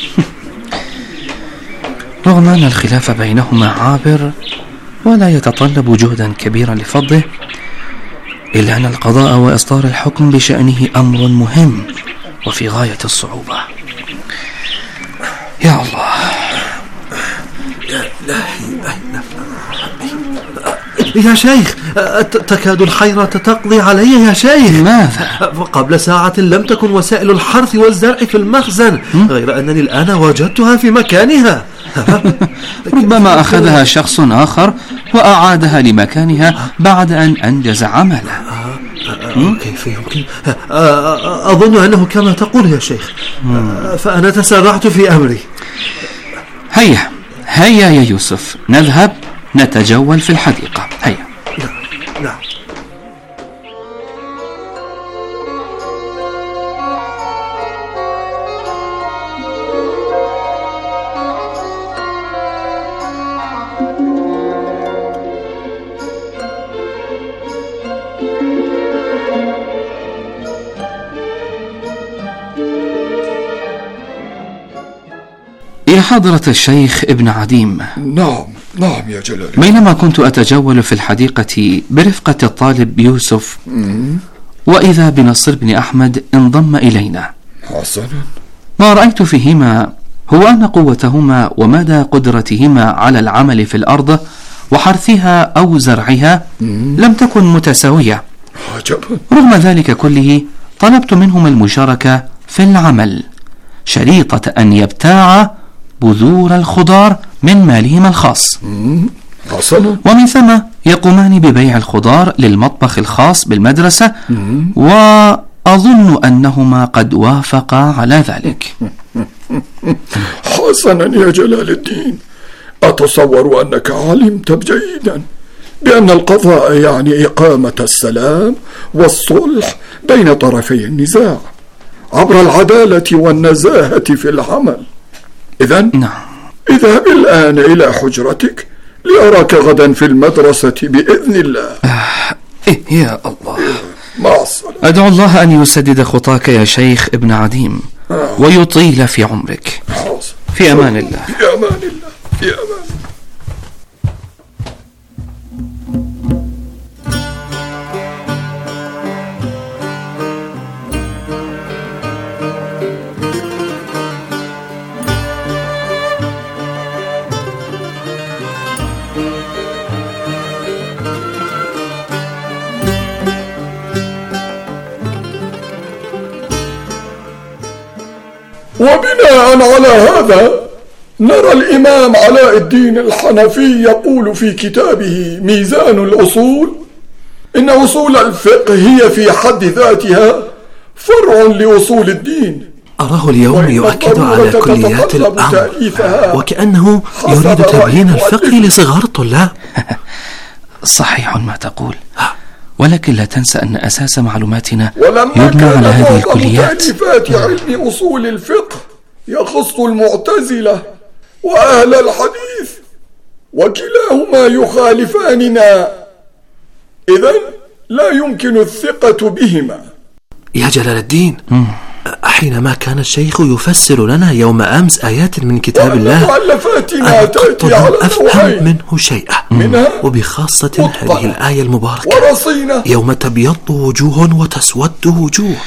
رغم أن الخلاف بينهما عابر ولا يتطلب جهدا كبيرا لفضه، إلا أن القضاء وإصدار الحكم بشأنه أمر مهم وفي غاية الصعوبة. يا الله، يا إلهي، يا شيخ، تكاد الحيرة تقضي علي يا شيخ. ماذا؟ قبل ساعة لم تكن وسائل الحرث والزرع في المخزن، غير أنني الآن وجدتها في مكانها. ربما أخذها شخص آخر وأعادها لمكانها بعد أن أنجز عمله. كيف يمكن؟ أظن أنه كما تقول يا شيخ، فأنا تسرعت في أمري. هيا هيا يا يوسف، نذهب نتجول في الحديقة. هيا. نعم نعم. يا حضرة الشيخ ابن عديم. نعم نعم يا جلال. بينما كنت أتجول في الحديقة برفقة الطالب يوسف، مم. وإذا بنصر بن أحمد انضم إلينا. حسنا. ما رأيت فيهما هو أن قوتهما ومدى قدرتهما على العمل في الأرض وحرثها أو زرعها مم. لم تكن متساوية. عجبا. رغم ذلك كله طلبت منهما المشاركة في العمل، شريطة أن يبتاع بذور الخضار من مالهما الخاص. حسنا. ومن ثم يقومان ببيع الخضار للمطبخ الخاص بالمدرسة، وأظن أنهما قد وافقا على ذلك. حسنا يا جلال الدين، أتصور أنك علمت جيدا بأن القضاء يعني إقامة السلام والصلح بين طرفي النزاع عبر العدالة والنزاهة في العمل. إذن نعم، اذهب الآن إلى حجرتك لأراك غدا في المدرسة بإذن الله. آه إيه يا الله. مع السلامة. أدعو الله أن يسدد خطاك يا شيخ ابن عديم آه. ويطيل في عمرك. حاصل. في أمان الله. في أمان الله. في أمان. وبناء على هذا نرى الإمام علاء الدين الحنفي يقول في كتابه ميزان الأصول إن أصول الفقه هي في حد ذاتها فرع لأصول الدين. أراه اليوم يؤكد على كليات الأمر وكأنه يريد تبيين الفقه لصغار الطلاب. صحيح ما تقول، ولكن لا تنسى أن أساس معلوماتنا يبنى على هذه الكليات. تأليفات علم أصول الفقه يخص المعتزلة وأهل الحديث، وكلاهما يخالفاننا، إذن لا يمكن الثقة بهما. يا جلال الدين، حينما كان الشيخ يفسر لنا يوم أمس آيات من كتاب الله مؤلفاتنا تأتي على أفهم منه شيئا، وبخاصة هذه الآية المباركة يوم تبيض وجوه وتسود وجوه.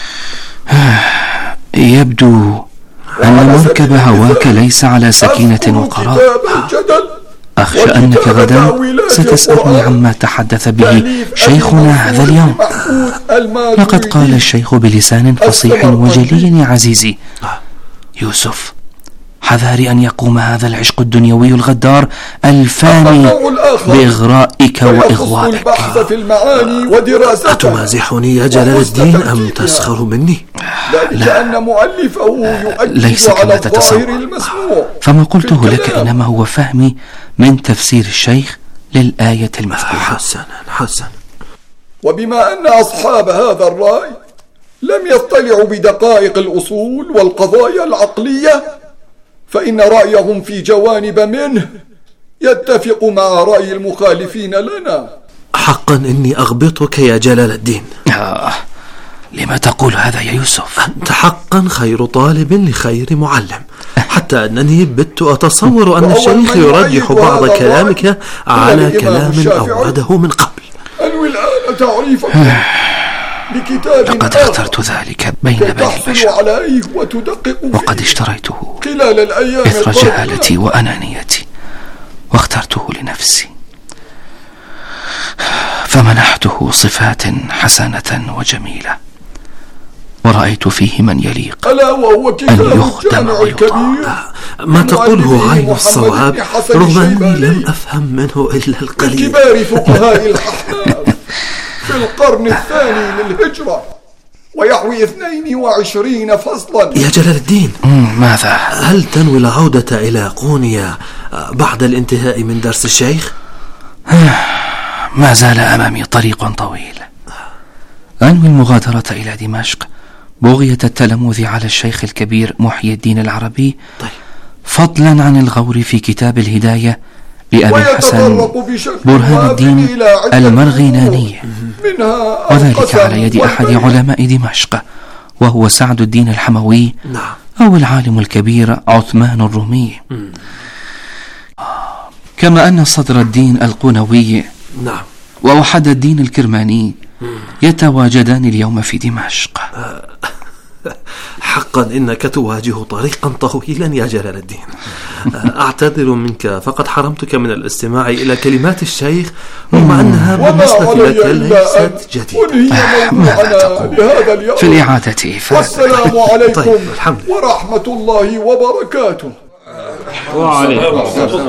يبدو أن مركب هواك ليس على سكينة وقرار. أخشى أنك غدا ستسألني عما تحدث به شيخنا هذا اليوم. لقد قال الشيخ بلسان فصيح وجلي يا عزيزي يوسف، حذاري أن يقوم هذا العشق الدنيوي الغدار الفاني بإغرائك وإغوائك. أتمازحني يا جلال الدين أم تسخر مني؟ لا، ليس كما تتصور، فما قلته لك إنما هو فهمي من تفسير الشيخ للآية المذكورة. حسنا حسنا. وبما أن أصحاب هذا الرأي لم يطلعوا بدقائق الأصول والقضايا العقلية، فإن رأيهم في جوانب منه يتفق مع رأي المخالفين لنا. حقا إني أغبطك يا جلال الدين. آه. لما تقول هذا يا يوسف؟ أنت حقا خير طالب لخير معلم، حتى أنني بت أتصور أن الشيخ يرجح بعض كلامك على كلام أورده من قبل. أنوي الآن تعريفك بكتاب لقد اخترت ذلك بين بني البشر، وقد اشتريته إثر جهالتي وأنانيتي، واخترته لنفسي، فمنحته صفات حسنة وجميلة، ورأيت فيه من يليق أن يخدم ويطاع. ما تقوله عين الصواب، رغم أني لم أفهم منه إلا القليل. كبار فقهاء الأحناف في القرن الثاني للهجرة، ويحوي اثنين وعشرين فصلا. يا جلال الدين، ماذا؟ هل تنوي العودة إلى قونيا بعد الانتهاء من درس الشيخ؟ ما زال أمامي طريق طويل. أنوي المغادرة إلى دمشق بغية التلمذ على الشيخ الكبير محي الدين العربي، طيب. فضلا عن الغور في كتاب الهداية لأبي الحسن برهان الدين المرغيناني، وذلك على يد أحد علماء دمشق وهو سعد الدين الحموي، أو العالم الكبير عثمان الرومي، كما أن صدر الدين القونوي ووحد الدين الكرماني يتواجدان اليوم في دمشق. حقا إنك تواجه طريقا طويلا يا جلال الدين. أعتذر منك، فقد حرمتك من الاستماع إلى كلمات الشيخ، رغم أنها بالنسبة لك ليست جديدة. ماذا تقول في الإعادة؟ والسلام عليكم ورحمة الله وبركاته. وعليكم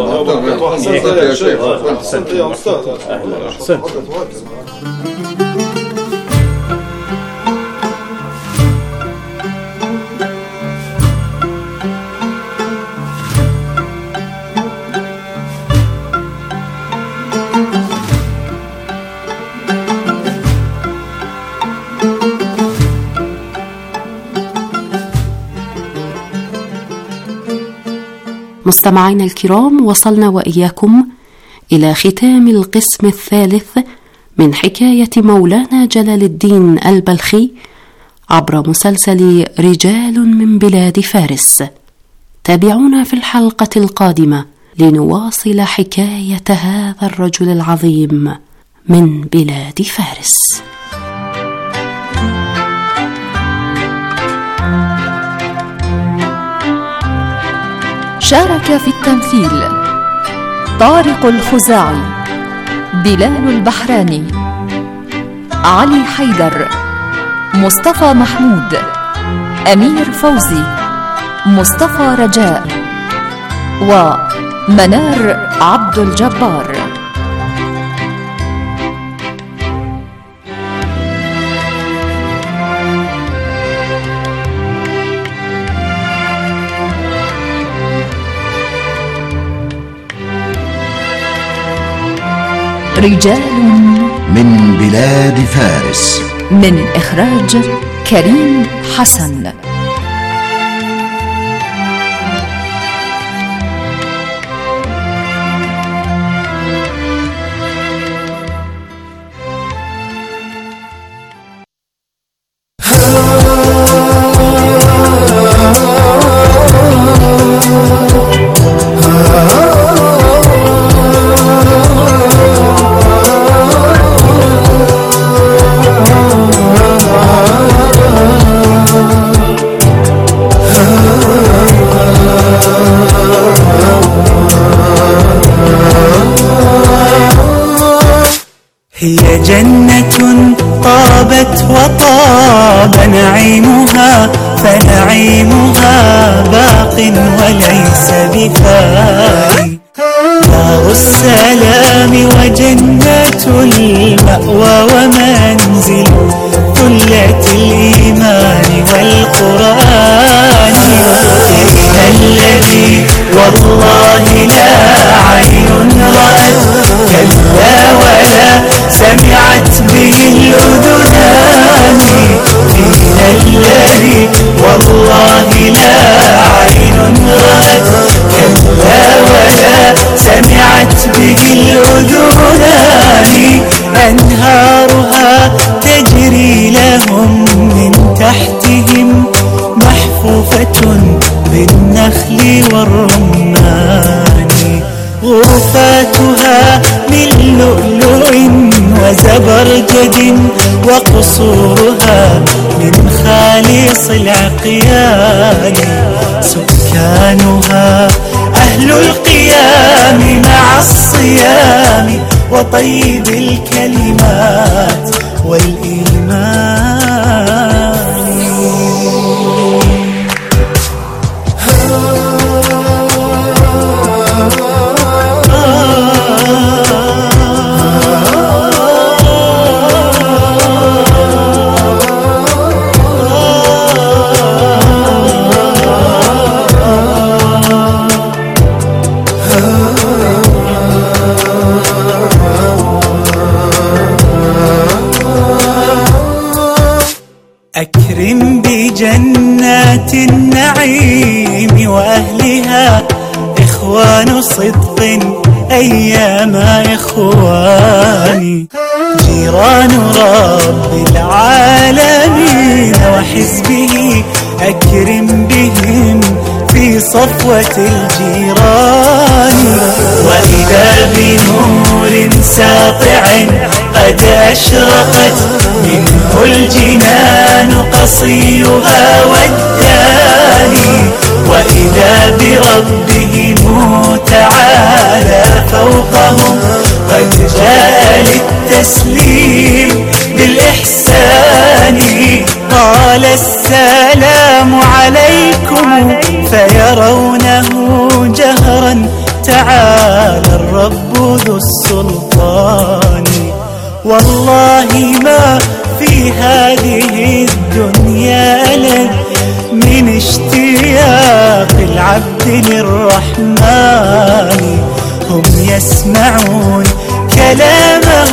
مستمعينا الكرام، وصلنا وإياكم إلى ختام القسم الثالث من حكاية مولانا جلال الدين البلخي عبر مسلسل رجال من بلاد فارس. تابعونا في الحلقة القادمة لنواصل حكاية هذا الرجل العظيم من بلاد فارس. شارك في التمثيل طارق الخزاعي، بلال البحراني، علي حيدر، مصطفى محمود، أمير فوزي، مصطفى رجاء، ومنار عبد الجبار. رجال من بلاد فارس، من إخراج كريم حسن. هي جنة طابت وطاب نعيمها، فنعيمها باق وليس بفاني. دار السلام وجنة المأوى ومنزل ثلة الإيمان والقرآن. إن الذي والله لا عين رأت كلا ولا سمعت به الأذنان. إن الذي والله لا عين رأت كلا ولا سمعت به الأذنان. أنهارها تجري لهم من تحتهم محفوفة بالنخل والرمان. غرفاتها من لؤلؤ وزبرجد وقصورها من خالص العقيان. سكانها أهل القيام مع الصيام وطيب الكلمات والإيمان. أكرم بجنات النعيم وأهلها إخوان صدق أيام إخواني. جيران رب العالمين وحزبه أكرم بهم في صفوة الجيران. وإذا بنور ساطع قد أشرقت منه الجنان قصيها والداني. وإذا بربهم تعالى فوقهم قد جاء للتسليم بالإحسان. قال السلام عليكم فيرونه جهرا تعالى الرب ذو السلطان. والله ما في هذه الدنيا لذ من اشتياق العبد للرحمن. هم يسمعون كلامه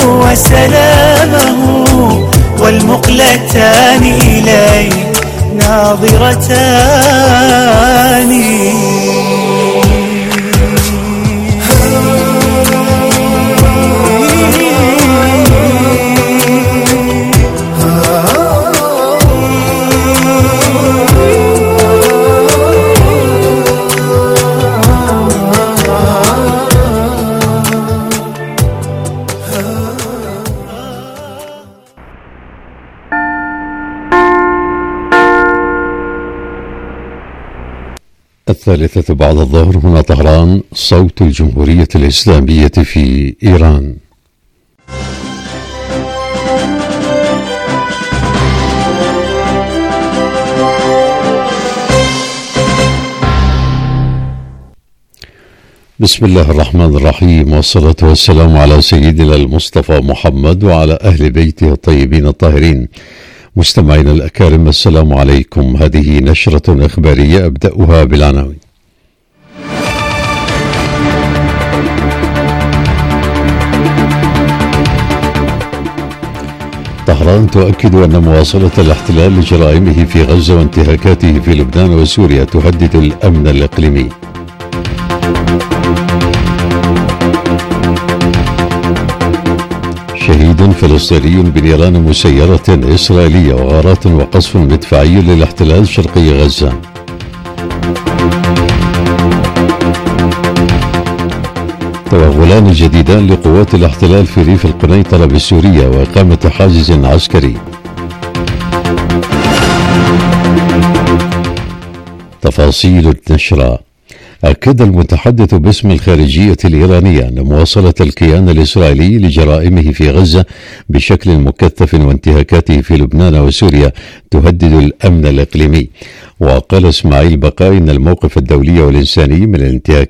وسلامه والمقلتان إليه ناظرتان. الثالثة بعد الظهر هنا طهران، صوت الجمهورية الإسلامية في إيران. بسم الله الرحمن الرحيم، والصلاة والسلام على سيدنا المصطفى محمد وعلى أهل بيته الطيبين الطاهرين. مستمعينا الأكارم، السلام عليكم. هذه نشرة إخبارية أبدأها بالعناوين. طهران تؤكد أن مواصلة الاحتلال لجرائمه في غزة وانتهاكاته في لبنان وسوريا تهدد الأمن الإقليمي. شهيد فلسطيني بنيران مسيرة إسرائيلية وغارات وقصف مدفعي للاحتلال شرقي غزة. توغلان جديدان لقوات الاحتلال في ريف القنيطرة بسوريا وإقامة حاجز عسكري. تفاصيل النشرة. أكد المتحدث باسم الخارجية الإيرانية أن مواصلة الكيان الإسرائيلي لجرائمه في غزة بشكل مكثف وانتهاكاته في لبنان وسوريا تهدد الأمن الإقليمي. وقال إسماعيل بقاء أن الموقف الدولي والإنساني من الانتهاكات